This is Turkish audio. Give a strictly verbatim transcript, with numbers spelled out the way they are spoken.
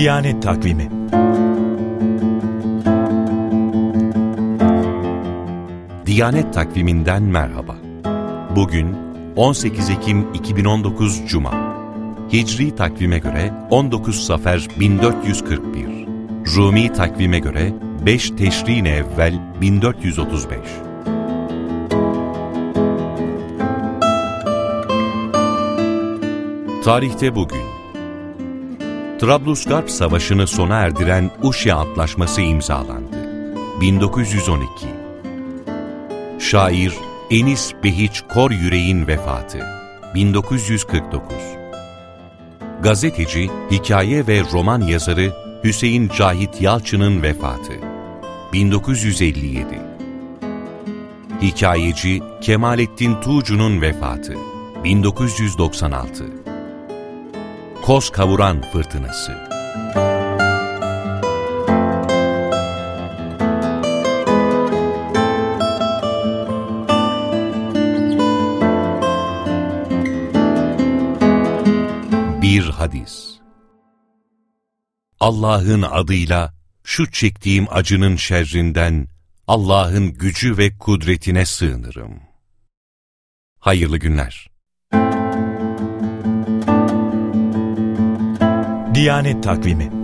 Diyanet Takvimi. Diyanet Takvimi'nden merhaba. Bugün on sekiz Ekim iki bin on dokuz Cuma. Hicri takvime göre on dokuz Safer bin dört yüz kırk bir. Rumi takvime göre beş Teşrin-i Evvel bin dört yüz otuz beş. Tarihte bugün Trablusgarp Savaşı'nı sona erdiren Uşya Antlaşması imzalandı. bin dokuz yüz on iki. Şair Enis Behiç Koryürek'in vefatı. bin dokuz yüz kırk dokuz. Gazeteci, hikaye ve roman yazarı Hüseyin Cahit Yalçın'ın vefatı. bin dokuz yüz elli yedi. Hikayeci Kemalettin Tuğcu'nun vefatı. bin dokuz yüz doksan altı. Koz Kavuran Fırtınası. Bir hadis. Allah'ın adıyla şu çektiğim acının şerrinden Allah'ın gücü ve kudretine sığınırım. Hayırlı günler. Diyanet Takvimi.